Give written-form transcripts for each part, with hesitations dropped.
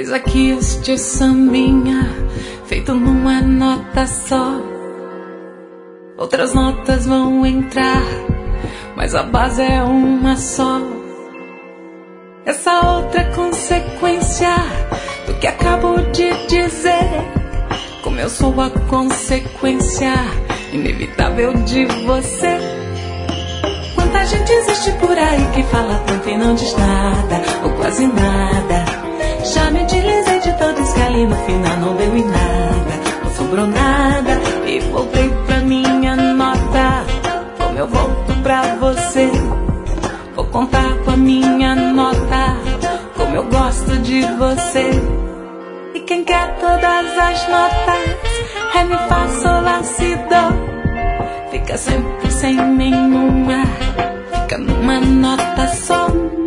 Eis aqui este sambinha, feito numa nota só. Outras notas vão entrar, mas a base é uma só. Essa outra é consequência do que acabo de dizer. Como eu sou a consequência inevitável de você. Quanta gente existe por aí que fala tanto e não diz nada, ou quase nada. Já me utilizei de todos que ali no final não deu em nada, não sobrou nada. E voltei pra minha nota. Como eu volto pra você? Vou contar com a minha nota. Como eu gosto de você. E quem quer todas as notas, ré, mi, fá, sol, lá, si, dó, fica sempre sem nenhuma, fica numa nota só.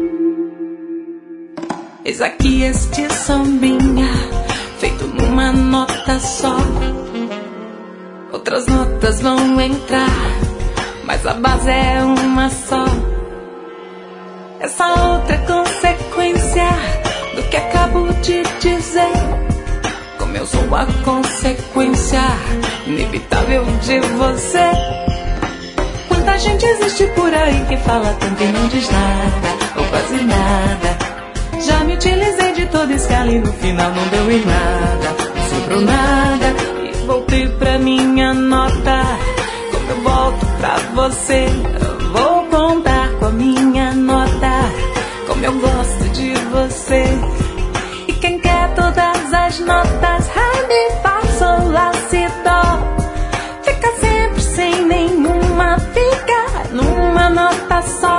Eis aqui este sambinha, feito numa nota só. Outras notas vão entrar, mas a base é uma só. Essa outra é consequência do que acabo de dizer. Como eu sou a consequência inevitável de você. Quanta gente existe por aí que fala tanto e não diz nada, ou quase nada. Já me utilizei de todo esse ali no final não deu em nada, não sobrou nada. E voltei pra minha nota. Como eu volto pra você? Eu vou contar com a minha nota. Como eu gosto de você. E quem quer todas as notas, ré, mi, fá, sol, lá, si, dó, fica sempre sem nenhuma, fica numa nota só.